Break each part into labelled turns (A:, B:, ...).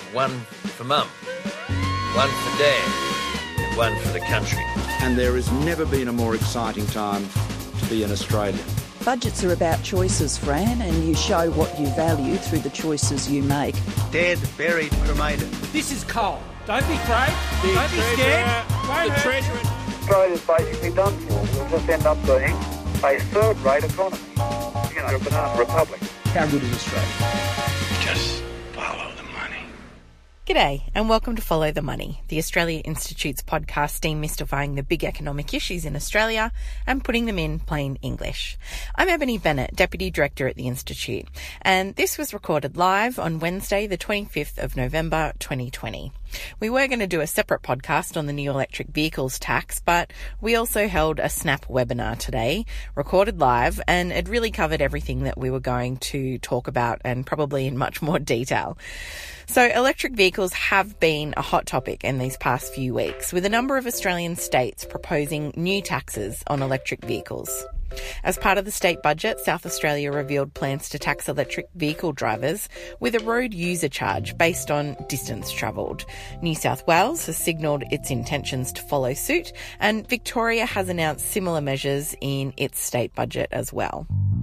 A: One for Mum, one for Dad, and one for the country.
B: And there has never been a more exciting time to be an Australian.
C: Budgets are about choices, Fran, and you show what you value through the choices you make.
D: Dead, buried, cremated.
E: This is coal. Don't be afraid. Don't be scared. The treasurer.
D: Australia's basically done for. We'll just end up being a third-rate economy. You know, a banana republic.
E: How good is Australia?
A: Just follow the money.
F: G'day and welcome to Follow the Money, the Australia Institute's podcast demystifying the big economic issues in Australia and putting them in plain English. I'm Ebony Bennett, Deputy Director at the Institute, and this was recorded live on Wednesday, the 25th of November 2020. We were going to do a separate podcast on the new electric vehicles tax, but we also held a Snap webinar today, recorded live, and it really covered everything that we were going to talk about and probably in much more detail. So electric vehicles have been a hot topic in these past few weeks, with a number of Australian states proposing new taxes on electric vehicles. As part of the state budget, South Australia revealed plans to tax electric vehicle drivers with a road user charge based on distance travelled. New South Wales has signalled its intentions to follow suit, and Victoria has announced similar measures in its state budget as well.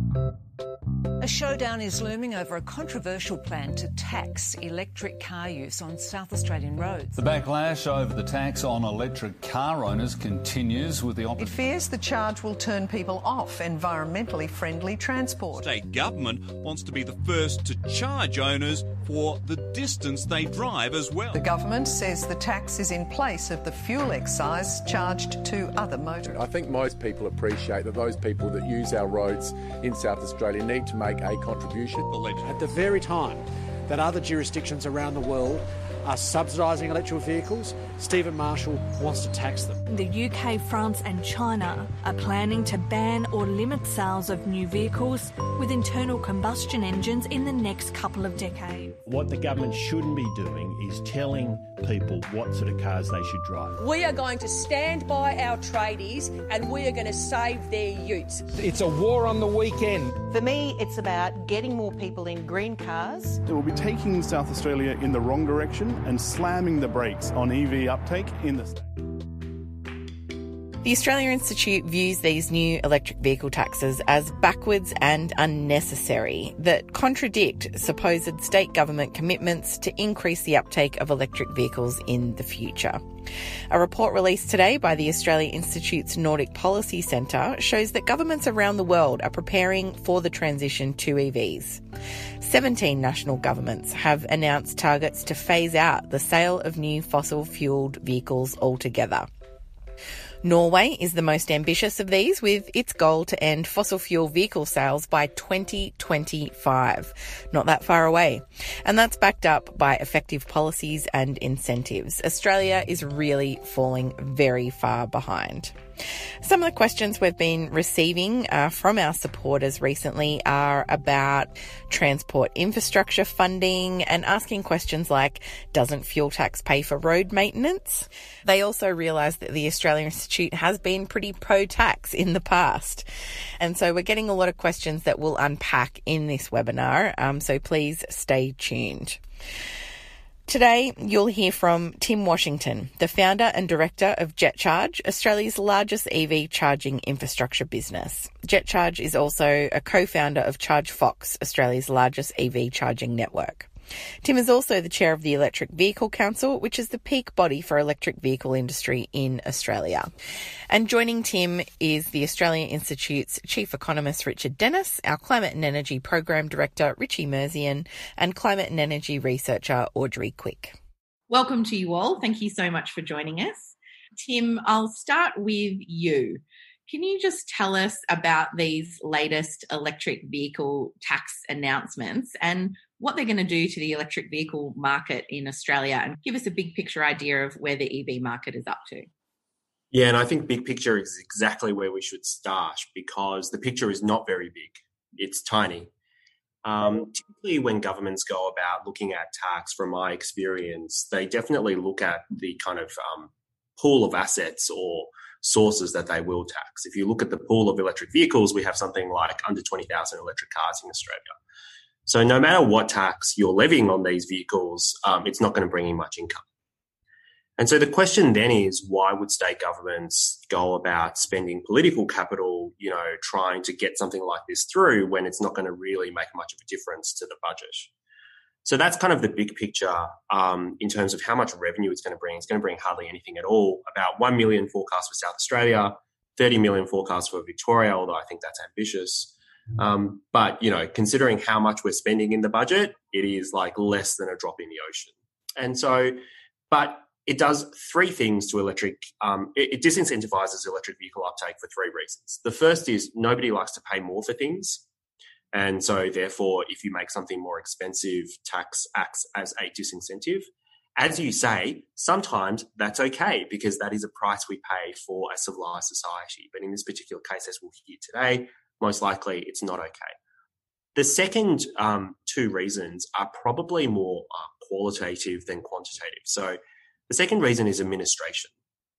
G: A showdown is looming over a controversial plan to tax electric car use on South Australian roads.
H: The backlash over the tax on electric car owners continues with the
I: It fears the charge will turn people off environmentally friendly transport.
J: State government wants to be the first to charge owners for the distance they drive as well.
I: The government says the tax is in place of the fuel excise charged to other motorists.
K: I think most people appreciate that those people that use our roads in South Australia need to make a contribution.
L: At the very time that other jurisdictions around the world are subsidising electric vehicles, Stephen Marshall wants to tax them.
M: The UK, France and China are planning to ban or limit sales of new vehicles with internal combustion engines in the next couple of decades.
N: What the government shouldn't be doing is telling people what sort of cars they should drive.
O: We are going to stand by our tradies and we are going to save their utes.
E: It's a war on the weekend.
P: For me, it's about getting more people in green cars.
Q: It will be taking South Australia in the wrong direction and slamming the brakes on EV uptake in the state.
F: The Australia Institute views these new electric vehicle taxes as backwards and unnecessary that contradict supposed state government commitments to increase the uptake of electric vehicles in the future. A report released today by the Australia Institute's Nordic Policy Centre shows that governments around the world are preparing for the transition to EVs. 17 national governments have announced targets to phase out the sale of new fossil-fuelled vehicles altogether. Norway is the most ambitious of these, with its goal to end fossil fuel vehicle sales by 2025. Not that far away. And that's backed up by effective policies and incentives. Australia is really falling very far behind. Some of the questions we've been receiving from our supporters recently are about transport infrastructure funding and asking questions like, doesn't fuel tax pay for road maintenance? They also realise that the Australia Institute has been pretty pro-tax in the past. And so we're getting a lot of questions that we'll unpack in this webinar, so please stay tuned. Today, you'll hear from Tim Washington, the founder and director of JetCharge, Australia's largest EV charging infrastructure business. JetCharge is also a co-founder of ChargeFox, Australia's largest EV charging network. Tim is also the chair of the Electric Vehicle Council, which is the peak body for electric vehicle industry in Australia. And joining Tim is the Australian Institute's Chief Economist, Richard Dennis, our Climate and Energy Program Director, Richie Merzian, and Climate and Energy Researcher, Audrey Quick. Welcome to you all. Thank you so much for joining us. Tim, I'll start with you. Can you just tell us about these latest electric vehicle tax announcements and what they're going to do to the electric vehicle market in Australia, and give us a big picture idea of where the EV market is up to?
R: Yeah, and I think big picture is exactly where we should start, because the picture is not very big. It's tiny. Typically when governments go about looking at tax, from my experience, they definitely look at the kind of pool of assets or sources that they will tax. If you look at the pool of electric vehicles, we have something like under 20,000 electric cars in Australia. So no matter what tax you're levying on these vehicles, it's not going to bring in much income. And so the question then is, why would state governments go about spending political capital, trying to get something like this through when it's not going to really make much of a difference to the budget? So that's kind of the big picture in terms of how much revenue it's going to bring. It's going to bring hardly anything at all. About 1 million forecast for South Australia, 30 million forecast for Victoria, although I think that's ambitious. But, considering how much we're spending in the budget, it is like less than a drop in the ocean. And so, but it does three things to electric. It disincentivizes electric vehicle uptake for three reasons. The first is nobody likes to pay more for things. And so therefore, if you make something more expensive, tax acts as a disincentive. As you say, sometimes that's okay because that is a price we pay for a civilized society. But in this particular case, as we'll hear today, most likely it's not okay. The second two reasons are probably more qualitative than quantitative. So the second reason is administration.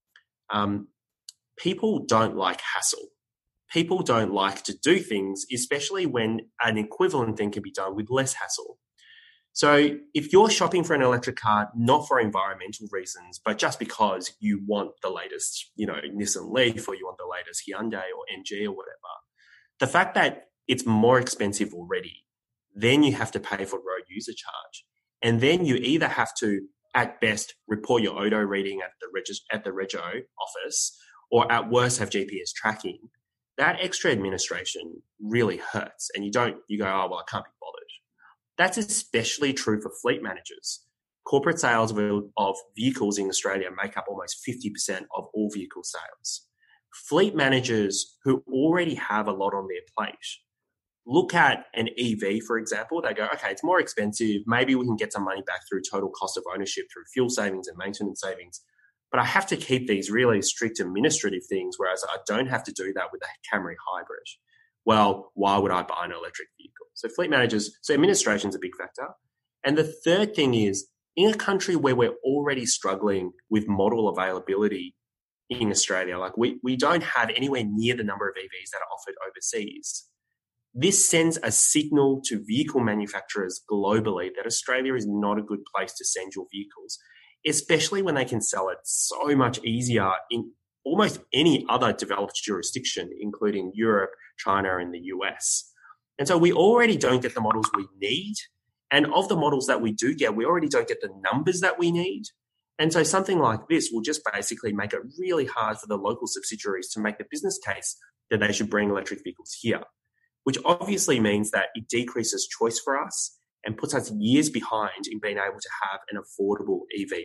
R: People don't like hassle. People don't like to do things, especially when an equivalent thing can be done with less hassle. So if you're shopping for an electric car, not for environmental reasons, but just because you want the latest, Nissan Leaf, or you want the latest Hyundai or MG or whatever, the fact that it's more expensive already, then you have to pay for road user charge. And then you either have to, at best, report your ODO reading at the Rego office, or at worst have GPS tracking. That extra administration really hurts. And you go, oh, well, I can't be bothered. That's especially true for fleet managers. Corporate sales of vehicles in Australia make up almost 50% of all vehicle sales. Fleet managers who already have a lot on their plate look at an EV, for example. They go, okay, it's more expensive. Maybe we can get some money back through total cost of ownership, through fuel savings and maintenance savings. But I have to keep these really strict administrative things, whereas I don't have to do that with a Camry hybrid. Well, why would I buy an electric vehicle? So fleet managers, so administration is a big factor. And the third thing is, in a country where we're already struggling with model availability in Australia, like we don't have anywhere near the number of EVs that are offered overseas. This sends a signal to vehicle manufacturers globally that Australia is not a good place to send your vehicles, especially when they can sell it so much easier in almost any other developed jurisdiction, including Europe, China, and the US. And so we already don't get the models we need. And of the models that we do get, we already don't get the numbers that we need. And so something like this will just basically make it really hard for the local subsidiaries to make the business case that they should bring electric vehicles here, which obviously means that it decreases choice for us and puts us years behind in being able to have an affordable EV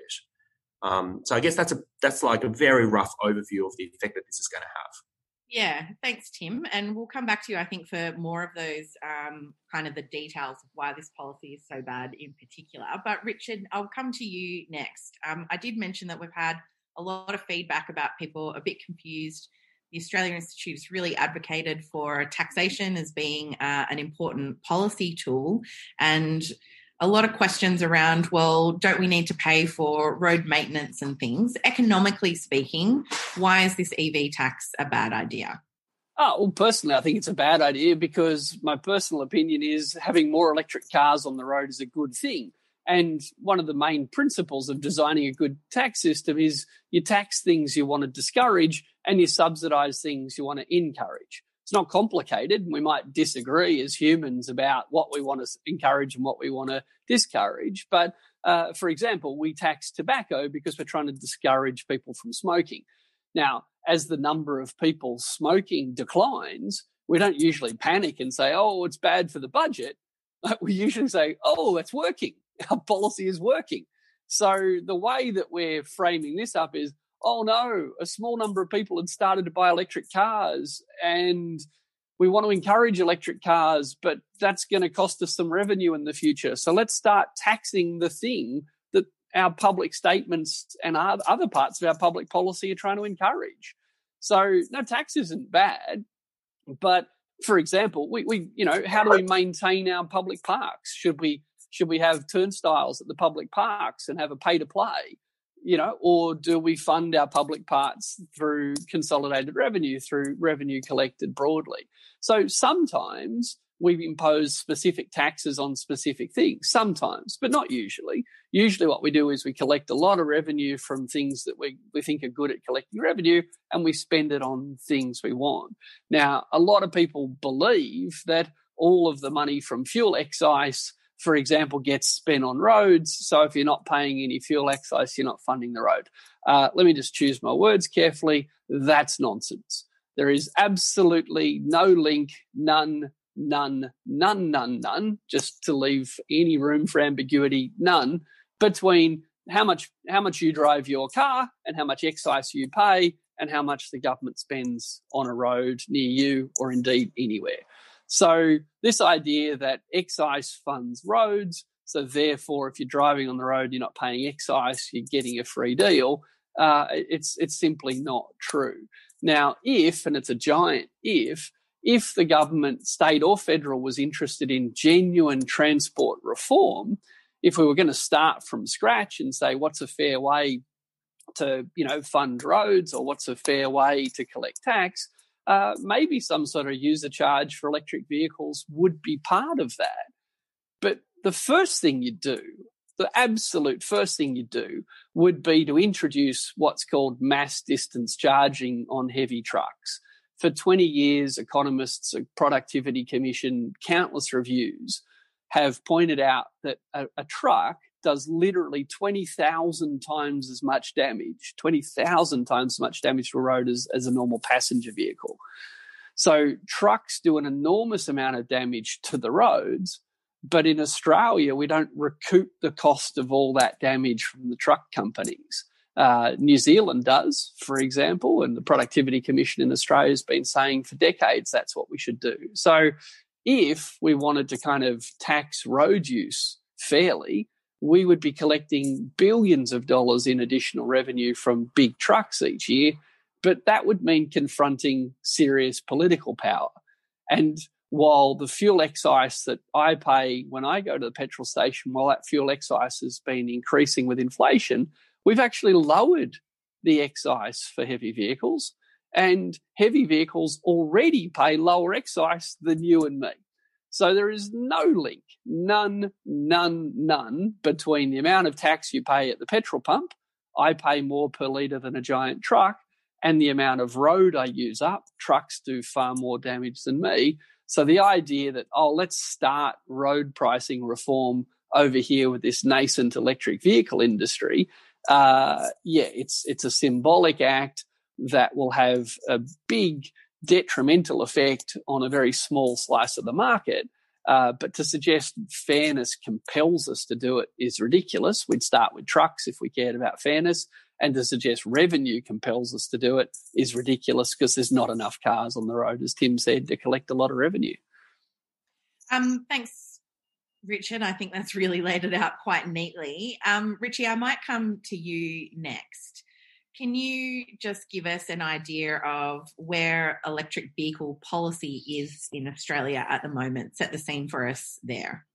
R: market. So I guess that's like a very rough overview of the effect that this is going to have.
F: Yeah, thanks, Tim. And we'll come back to you, I think, for more of those kind of the details of why this policy is so bad in particular. But Richard, I'll come to you next. I did mention that we've had a lot of feedback about people a bit confused. The Australian Institute has really advocated for taxation as being an important policy tool, and a lot of questions around, well, don't we need to pay for road maintenance and things? Economically speaking, why is this EV tax a bad idea?
S: Oh, well, personally, I think it's a bad idea because my personal opinion is having more electric cars on the road is a good thing. And one of the main principles of designing a good tax system is you tax things you want to discourage and you subsidise things you want to encourage. It's not complicated. We might disagree as humans about what we want to encourage and what we want to discourage. But, for example, we tax tobacco because we're trying to discourage people from smoking. Now, as the number of people smoking declines, we don't usually panic and say, oh, it's bad for the budget. We usually say, oh, it's working. Our policy is working. So the way that we're framing this up is, oh no, a small number of people had started to buy electric cars and we want to encourage electric cars, but that's going to cost us some revenue in the future. So let's start taxing the thing that our public statements and other parts of our public policy are trying to encourage. So no, tax isn't bad, but for example, we how do we maintain our public parks? Should we have turnstiles at the public parks and have a pay to play? Or do we fund our public parks through consolidated revenue, through revenue collected broadly? So sometimes we impose specific taxes on specific things sometimes, but not usually. Usually what we do is we collect a lot of revenue from things that we think are good at collecting revenue, and we spend it on things we want. Now, a lot of people believe that all of the money from fuel excise, for example, gets spent on roads. So if you're not paying any fuel excise, you're not funding the road. Let me just choose my words carefully. That's nonsense. There is absolutely no link, none, just to leave any room for ambiguity, none, between how much you drive your car and how much excise you pay and how much the government spends on a road near you or indeed anywhere. So this idea that excise funds roads, so therefore if you're driving on the road, you're not paying excise, you're getting a free deal, it's simply not true. Now, if, and it's a giant if the government, state or federal, was interested in genuine transport reform, if we were going to start from scratch and say what's a fair way to, fund roads or what's a fair way to collect tax, maybe some sort of user charge for electric vehicles would be part of that. But the first thing you do, the absolute first thing you do, would be to introduce what's called mass distance charging on heavy trucks. For 20 years, economists, a productivity commission, countless reviews have pointed out that a truck does literally 20,000 times as much damage, 20,000 times as much damage to a road as a normal passenger vehicle. So trucks do an enormous amount of damage to the roads, but in Australia, we don't recoup the cost of all that damage from the truck companies. New Zealand does, for example, and the Productivity Commission in Australia has been saying for decades that's what we should do. So if we wanted to kind of tax road use fairly, we would be collecting billions of dollars in additional revenue from big trucks each year, but that would mean confronting serious political power. And while the fuel excise that I pay when I go to the petrol station, while that fuel excise has been increasing with inflation, we've actually lowered the excise for heavy vehicles, and heavy vehicles already pay lower excise than you and me. So there is no link, none, between the amount of tax you pay at the petrol pump, I pay more per litre than a giant truck, and the amount of road I use up. Trucks do far more damage than me. So the idea that, let's start road pricing reform over here with this nascent electric vehicle industry, it's a symbolic act that will have a big detrimental effect on a very small slice of the market. But to suggest fairness compels us to do it is ridiculous. We'd start with trucks if we cared about fairness. And to suggest revenue compels us to do it is ridiculous because there's not enough cars on the road, as Tim said, to collect a lot of revenue.
T: Thanks, Richard. I think that's really laid it out quite neatly. Richie, I might come to you next. Can you just give us an idea of where electric vehicle policy is in Australia at the moment? Set the scene for us there.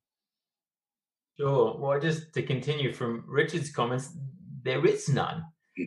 U: Sure. Well, just to continue from Richard's comments, there is none. We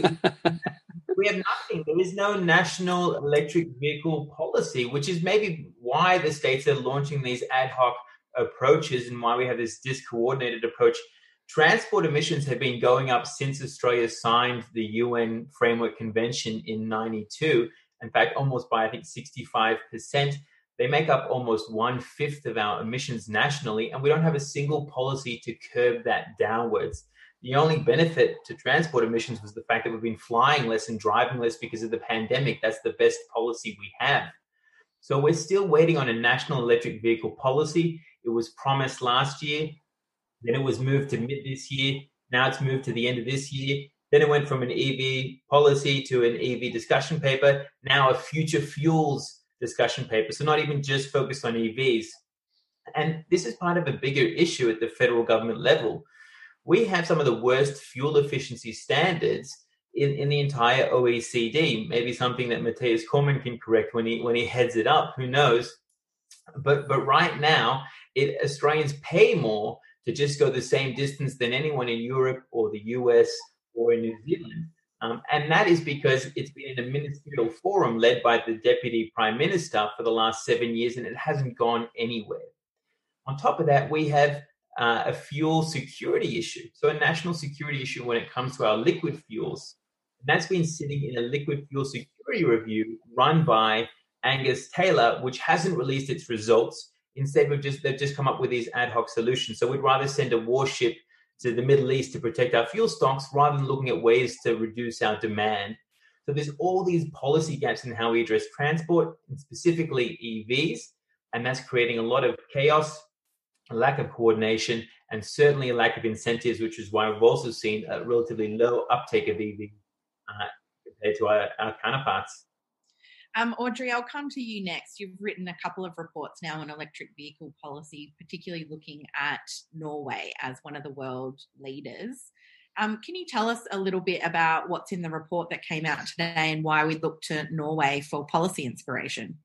U: have nothing. There is no national electric vehicle policy, which is maybe why the states are launching these ad hoc approaches and why we have this discoordinated approach. Transport emissions have been going up since Australia signed the UN Framework Convention in 92. In fact, almost by, 65%. They make up almost 1/5 of our emissions nationally, and we don't have a single policy to curb that downwards. The only benefit to transport emissions was the fact that we've been flying less and driving less because of the pandemic. That's the best policy we have. So we're still waiting on a national electric vehicle policy. It was promised last year. Then it was moved to mid this year. Now it's moved to the end of this year. Then it went from an EV policy to an EV discussion paper. Now a future fuels discussion paper. So not even just focused on EVs. And this is part of a bigger issue at the federal government level. We have some of the worst fuel efficiency standards in the entire OECD. Maybe something that Matthias Cormann can correct when he heads it up. Who knows? But right now, Australians pay more to just go the same distance than anyone in Europe or the US or in New Zealand. And that is because it's been in a ministerial forum led by the Deputy Prime Minister for the last 7 years, and it hasn't gone anywhere. On top of that, we have a fuel security issue, so a national security issue when it comes to our liquid fuels. And that's been sitting in a liquid fuel security review run by Angus Taylor, which hasn't released its results. Instead, they've just come up with these ad hoc solutions. So we'd rather send a warship to the Middle East to protect our fuel stocks rather than looking at ways to reduce our demand. So there's all these policy gaps in how we address transport, and specifically EVs, and that's creating a lot of chaos, a lack of coordination, and certainly a lack of incentives, which is why we've also seen a relatively low uptake of EVs compared to our counterparts.
T: Audrey, I'll come to you next. You've written a couple of reports now on electric vehicle policy, particularly looking at Norway as one of the world leaders. Can you tell us a little bit about what's in the report that came out today and why we look to Norway for policy inspiration?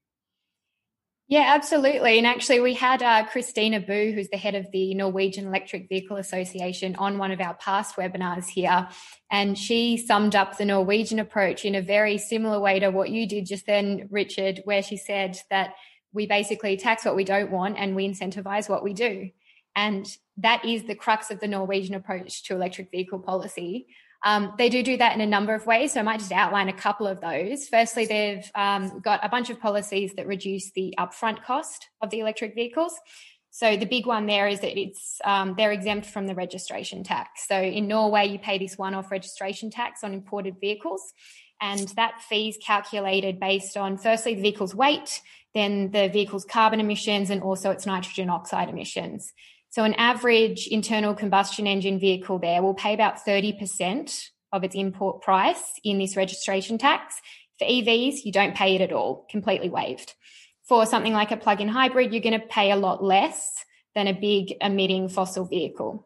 B: Yeah, absolutely. And actually, we had Christina Boo, who's the head of the Norwegian Electric Vehicle Association, on one of our past webinars here. And she summed up the Norwegian approach in a very similar way to what you did just then, Richard, where she said that we basically tax what we don't want and we incentivize what we do. And that is the crux of the Norwegian approach to electric vehicle policy. They do that in a number of ways, so I might just outline a couple of those. Firstly, they've got a bunch of policies that reduce the upfront cost of the electric vehicles. So the big one there is that they're exempt from the registration tax. So in Norway, you pay this one-off registration tax on imported vehicles, and that fee is calculated based on, firstly, the vehicle's weight, then the vehicle's carbon emissions, and also its nitrogen oxide emissions. So an average internal combustion engine vehicle there will pay about 30% of its import price in this registration tax. For EVs, you don't pay it at all, completely waived. For something like a plug-in hybrid, you're going to pay a lot less than a big emitting fossil vehicle.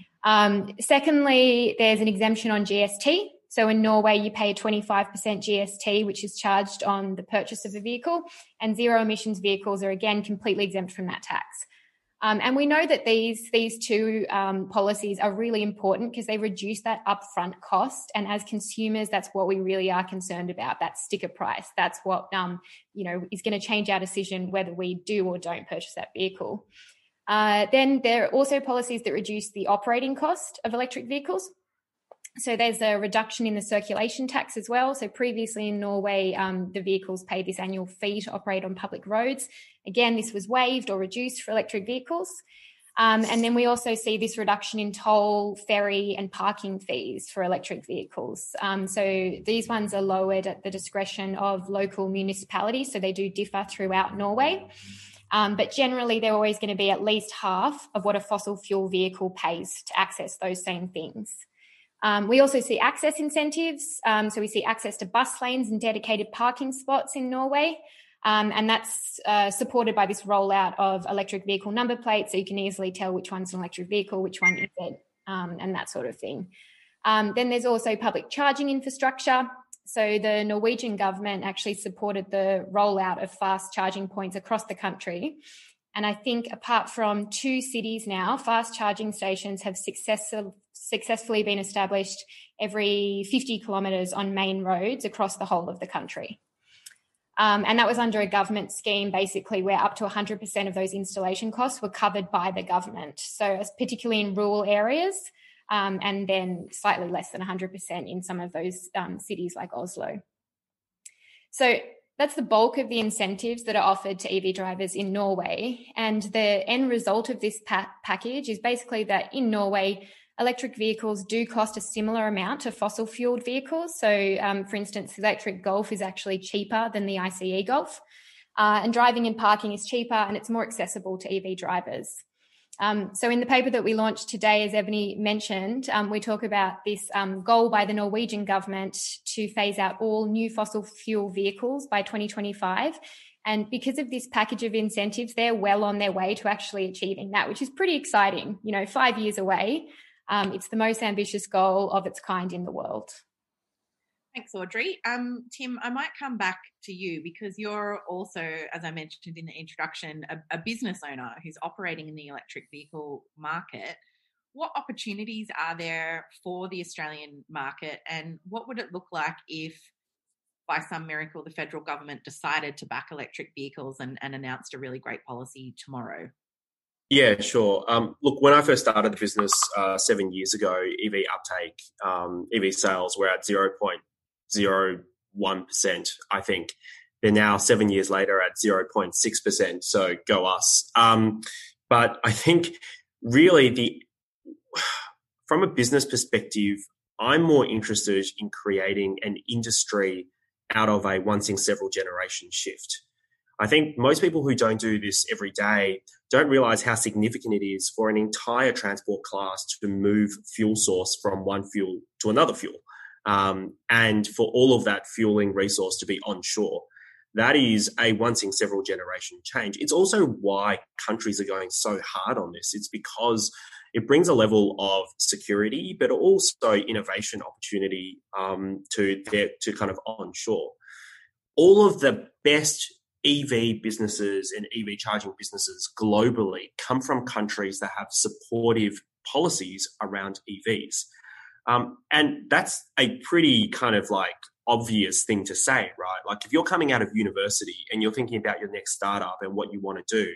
B: Secondly, there's an exemption on GST. So in Norway, you pay a 25% GST, which is charged on the purchase of a vehicle, and zero emissions vehicles are again completely exempt from that tax. And we know that these two policies are really important because they reduce that upfront cost. And as consumers, that's what we really are concerned about, that sticker price. That's what is going to change our decision whether we do or don't purchase that vehicle. Then there are also policies that reduce the operating cost of electric vehicles. So there's a reduction in the circulation tax as well. So previously in Norway, the vehicles paid this annual fee to operate on public roads. Again, this was waived or reduced for electric vehicles. And then we also see this reduction in toll, ferry and parking fees for electric vehicles. So these ones are lowered at the discretion of local municipalities. So they do differ throughout Norway. But generally, they're always going to be at least half of what a fossil fuel vehicle pays to access those same things. We also see access incentives. So we see access to bus lanes and dedicated parking spots in Norway. And that's supported by this rollout of electric vehicle number plates, so you can easily tell which one's an electric vehicle, which one isn't, and that sort of thing. Then there's also public charging infrastructure. So the Norwegian government actually supported the rollout of fast charging points across the country. And I think apart from 2 cities now, fast charging stations have successfully been established every 50 kilometres on main roads across the whole of the country. And that was under a government scheme, basically, where up to 100% of those installation costs were covered by the government. So particularly in rural areas, and then slightly less than 100% in some of those cities like Oslo. So that's the bulk of the incentives that are offered to EV drivers in Norway. And the end result of this package is basically that in Norway, electric vehicles do cost a similar amount to fossil-fueled vehicles. So, for instance, the electric Golf is actually cheaper than the ICE Golf. And driving and parking is cheaper and it's more accessible to EV drivers. So in the paper that we launched today, as Ebony mentioned, we talk about this goal by the Norwegian government to phase out all new fossil fuel vehicles by 2025. And because of this package of incentives, they're well on their way to actually achieving that, which is pretty exciting. 5 years away. It's the most ambitious goal of its kind in the world.
T: Thanks, Audrey. Tim, I might come back to you because you're also, as I mentioned in the introduction, a business owner who's operating in the electric vehicle market. what opportunities are there for the Australian market, and what would it look like if, by some miracle, the federal government decided to back electric vehicles and announced a really great policy tomorrow?
R: Yeah, sure. Look, when I first started the business 7 years ago, EV uptake, EV sales were at 0.01%, I think. They're now 7 years later at 0.6%, so go us. But I think really from a business perspective, I'm more interested in creating an industry out of a once in several generation shift. I think most people who don't do this every day don't realize how significant it is for an entire transport class to move fuel source from one fuel to another fuel, and for all of that fueling resource to be onshore. That is a once in several generation change. It's also why countries are going so hard on this. It's because it brings a level of security, but also innovation opportunity to kind of onshore. All of the best EV businesses and EV charging businesses globally come from countries that have supportive policies around EVs. And that's a pretty kind of like obvious thing to say, right? Like if you're coming out of university and you're thinking about your next startup and what you want to do,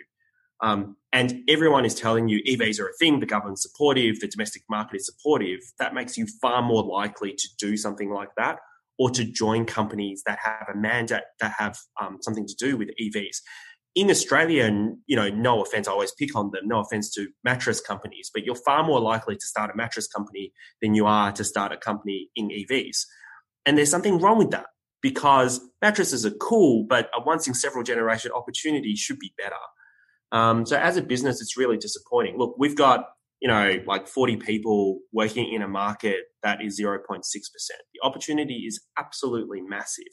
R: and everyone is telling you EVs are a thing, the government's supportive, the domestic market is supportive, that makes you far more likely to do something like that, or to join companies that have a mandate that have something to do with EVs. In Australia, no offense, I always pick on them, no offense to mattress companies, but you're far more likely to start a mattress company than you are to start a company in EVs. And there's something wrong with that, because mattresses are cool, but a once in several generation opportunity should be better. So as a business, it's really disappointing. Look, we've got, like 40 people working in a market that is 0.6%. The opportunity is absolutely massive,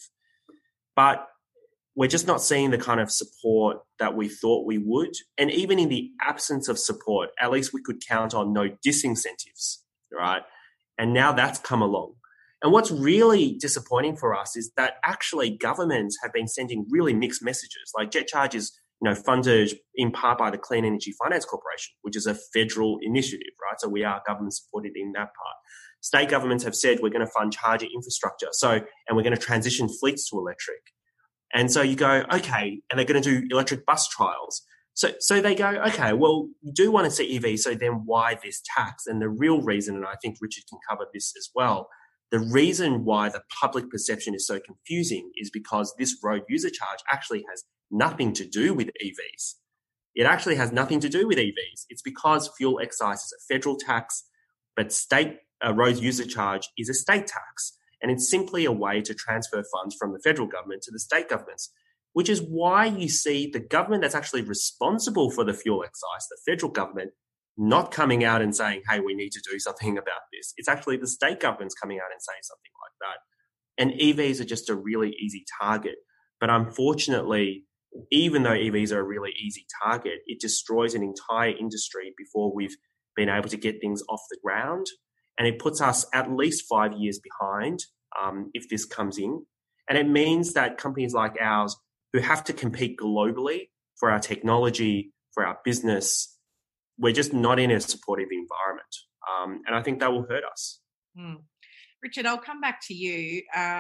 R: but we're just not seeing the kind of support that we thought we would. And even in the absence of support, at least we could count on no disincentives, right? And now that's come along. And what's really disappointing for us is that actually governments have been sending really mixed messages. Like Jet Charge is funded in part by the Clean Energy Finance Corporation, which is a federal initiative, right? So we are government supported in that part. State governments have said we're going to fund charging infrastructure. And we're going to transition fleets to electric. And so you go, okay, and they're going to do electric bus trials. So they go, okay, well, you do want to see EV, so then why this tax? And the real reason, and I think Richard can cover this as well, the reason why the public perception is so confusing is because this road user charge actually has nothing to do with EVs. It actually has nothing to do with EVs. It's because fuel excise is a federal tax, but state road user charge is a state tax. And it's simply a way to transfer funds from the federal government to the state governments, which is why you see the government that's actually responsible for the fuel excise, the federal government, not coming out and saying, hey, we need to do something about this. It's actually the state governments coming out and saying something like that. And EVs are just a really easy target. But unfortunately, even though EVs are a really easy target, it destroys an entire industry before we've been able to get things off the ground. And it puts us at least 5 years behind if this comes in. And it means that companies like ours, who have to compete globally for our technology, for our business, we're just not in a supportive environment. And I think that will hurt us.
T: Richard, I'll come back to you.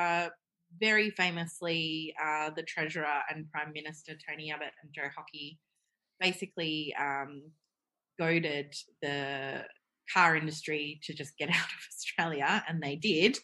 T: Very famously, the Treasurer and Prime Minister Tony Abbott and Joe Hockey basically goaded the car industry to just get out of Australia, and they did.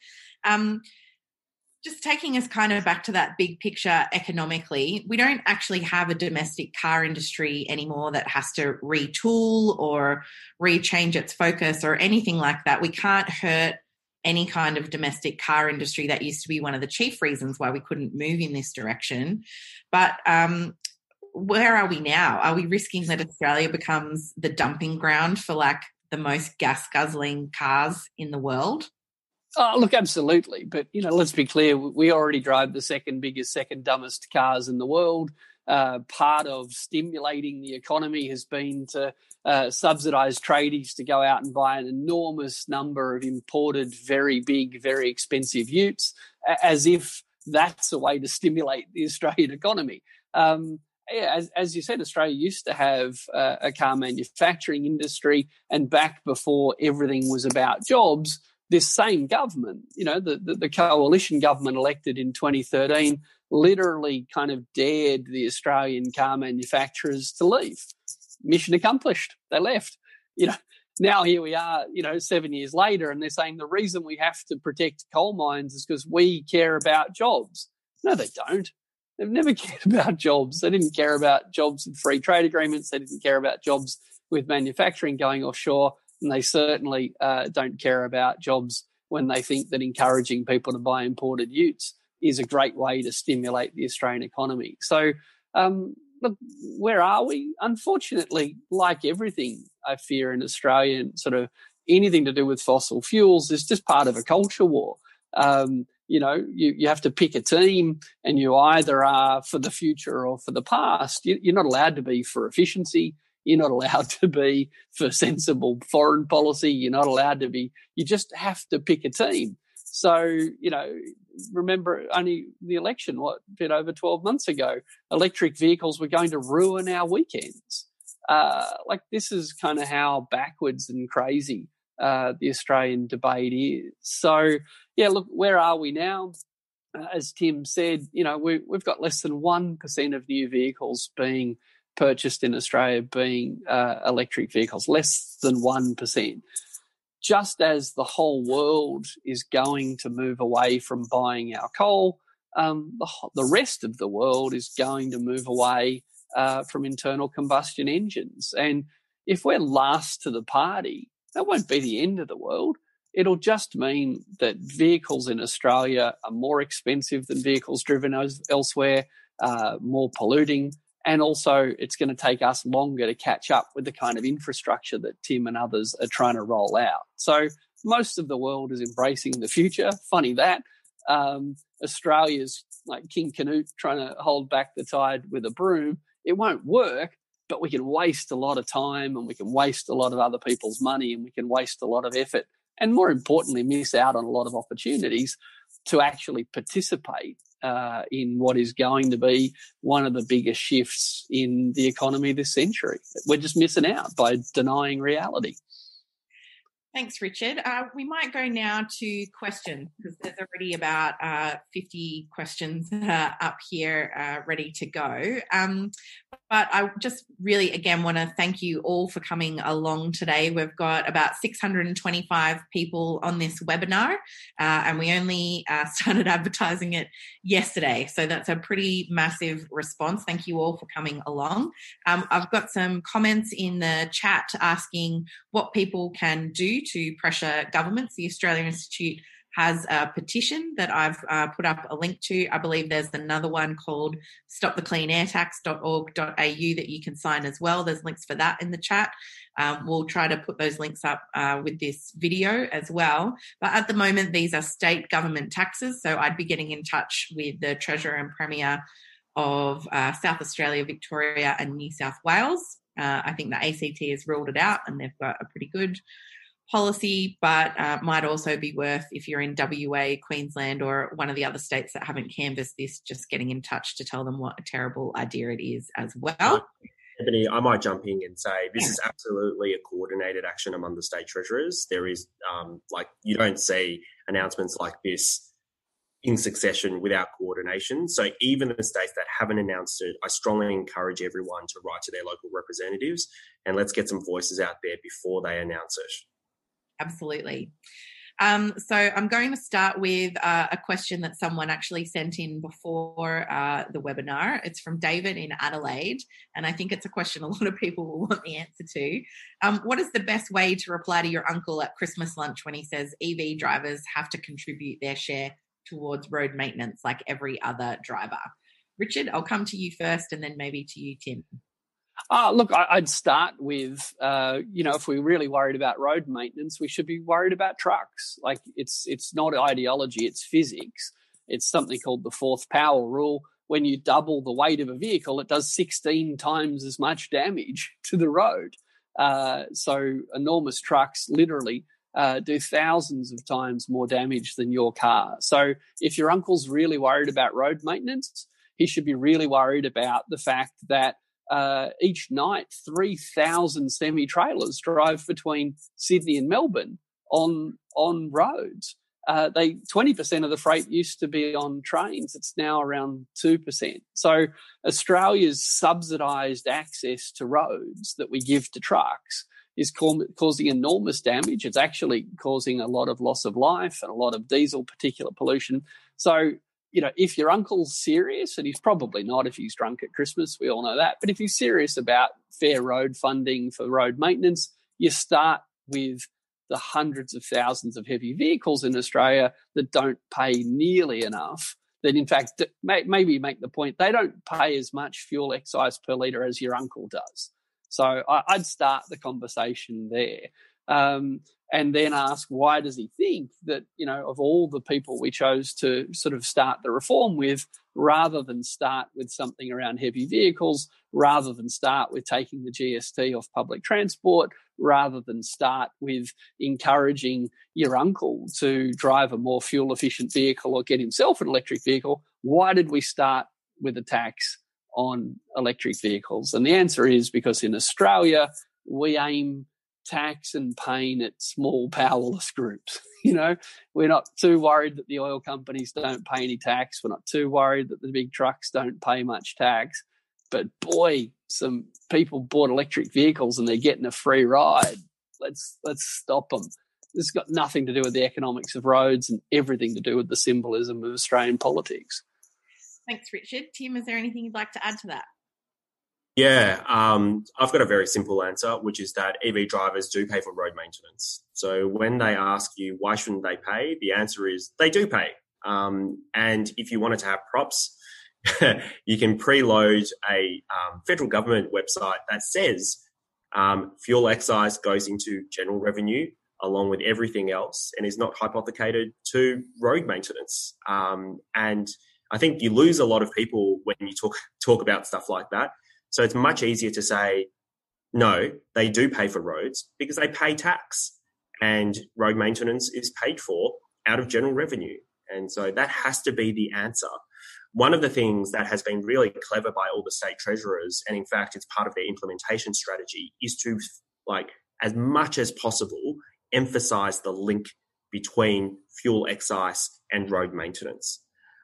T: Just taking us kind of back to that big picture economically, we don't actually have a domestic car industry anymore that has to retool or rechange its focus or anything like that. We can't hurt any kind of domestic car industry. That used to be one of the chief reasons why we couldn't move in this direction. But where are we now? Are we risking that Australia becomes the dumping ground for like the most gas guzzling cars in the world?
S: Oh, look, absolutely. But, let's be clear, we already drive the second biggest, second dumbest cars in the world. Part of stimulating the economy has been to subsidise tradies to go out and buy an enormous number of imported, very big, very expensive utes, as if that's a way to stimulate the Australian economy. as you said, Australia used to have a car manufacturing industry, and back before everything was about jobs, this same government, the coalition government elected in 2013, literally kind of dared the Australian car manufacturers to leave. Mission accomplished. They left. Now here we are, 7 years later, and they're saying the reason we have to protect coal mines is because we care about jobs. No, they don't. They've never cared about jobs. They didn't care about jobs with free trade agreements. They didn't care about jobs with manufacturing going offshore. And they certainly don't care about jobs when they think that encouraging people to buy imported utes is a great way to stimulate the Australian economy. So, look, where are we? Unfortunately, like everything, I fear, in Australia, and sort of anything to do with fossil fuels is just part of a culture war. You have to pick a team, and you either are for the future or for the past. You're not allowed to be for efficiency. You're not allowed to be for sensible foreign policy. You're not allowed to be. You just have to pick a team. So, remember only the election, a bit over 12 months ago, electric vehicles were going to ruin our weekends. This is kind of how backwards and crazy the Australian debate is. So, look, where are we now? As Tim said, we've got less than 1% of new vehicles being purchased in Australia being electric vehicles, less than 1%. Just as the whole world is going to move away from buying our coal, the rest of the world is going to move away from internal combustion engines. And if we're last to the party, that won't be the end of the world. It'll just mean that vehicles in Australia are more expensive than vehicles driven elsewhere, more polluting, and also it's going to take us longer to catch up with the kind of infrastructure that Tim and others are trying to roll out. So most of the world is embracing the future. Funny that. Australia's like King Canute trying to hold back the tide with a broom. It won't work, but we can waste a lot of time, and we can waste a lot of other people's money, and we can waste a lot of effort, and more importantly, miss out on a lot of opportunities to actually participate in what is going to be one of the biggest shifts in the economy this century. We're just missing out by denying reality.
T: Thanks, Richard. We might go now to questions, because there's already about 50 questions up here ready to go. But I just really, again, want to thank you all for coming along today. We've got about 625 people on this webinar, and we only started advertising it yesterday. So that's a pretty massive response. Thank you all for coming along. I've got some comments in the chat asking what people can do to pressure governments. The Australian Institute has a petition that I've put up a link to. I believe there's another one called stopthecleanairtax.org.au that you can sign as well. There's links for that in the chat. We'll try to put those links up with this video as well. But at the moment, these are state government taxes. So I'd be getting in touch with the Treasurer and Premier of South Australia, Victoria and New South Wales. I think the ACT has ruled it out, and they've got a pretty good policy, but might also be worth, if you're in WA, Queensland, or one of the other states that haven't canvassed this, just getting in touch to tell them what a terrible idea it is as well.
R: Ebony, I might jump in and say this is absolutely a coordinated action among the state treasurers. There is, you don't see announcements like this in succession without coordination. So even the states that haven't announced it, I strongly encourage everyone to write to their local representatives, and let's get some voices out there before they announce it.
T: Absolutely. So I'm going to start with a question that someone actually sent in before the webinar. It's from David in Adelaide, and I think it's a question a lot of people will want the answer to. What is the best way to reply to your uncle at Christmas lunch when he says EV drivers have to contribute their share towards road maintenance like every other driver? Richard, I'll come to you first, and then maybe to you, Tim.
S: Look, I'd start with, if we're really worried about road maintenance, we should be worried about trucks. Like it's not ideology, it's physics. It's something called the fourth power rule. When you double the weight of a vehicle, it does 16 times as much damage to the road. So enormous trucks literally do thousands of times more damage than your car. So if your uncle's really worried about road maintenance, he should be really worried about the fact that each night 3,000 semi-trailers drive between Sydney and Melbourne on roads. 20% of the freight used to be on trains. It's now around 2%. So Australia's subsidised access to roads that we give to trucks is causing enormous damage. It's actually causing a lot of loss of life and a lot of diesel particulate pollution. So, if your uncle's serious, and he's probably not if he's drunk at Christmas, we all know that, but if he's serious about fair road funding for road maintenance, you start with the hundreds of thousands of heavy vehicles in Australia that don't pay nearly enough. That, in fact, maybe make the point, they don't pay as much fuel excise per litre as your uncle does. So I'd start the conversation there. And then ask, why does he think that, of all the people we chose to sort of start the reform with, rather than start with something around heavy vehicles, rather than start with taking the GST off public transport, rather than start with encouraging your uncle to drive a more fuel-efficient vehicle or get himself an electric vehicle, why did we start with a tax on electric vehicles? And the answer is because in Australia, we aim tax and pain at small powerless groups. We're not too worried that the oil companies don't pay any tax. We're not too worried that the big trucks don't pay much tax. But boy, some people bought electric vehicles and they're getting a free ride. Let's stop them. This has got nothing to do with the economics of roads and everything to do with the symbolism of Australian politics.
T: Thanks, Richard. Tim, is there anything you'd like to add to that?
R: Yeah, I've got a very simple answer, which is that EV drivers do pay for road maintenance. So when they ask you why shouldn't they pay, the answer is they do pay. And if you wanted to have props, you can preload a federal government website that says fuel excise goes into general revenue along with everything else and is not hypothecated to road maintenance. And I think you lose a lot of people when you talk about stuff like that. So it's much easier to say, no, they do pay for roads because they pay tax and road maintenance is paid for out of general revenue. And so that has to be the answer. One of the things that has been really clever by all the state treasurers, and in fact, it's part of their implementation strategy, is to, as much as possible, emphasize the link between fuel excise and road maintenance.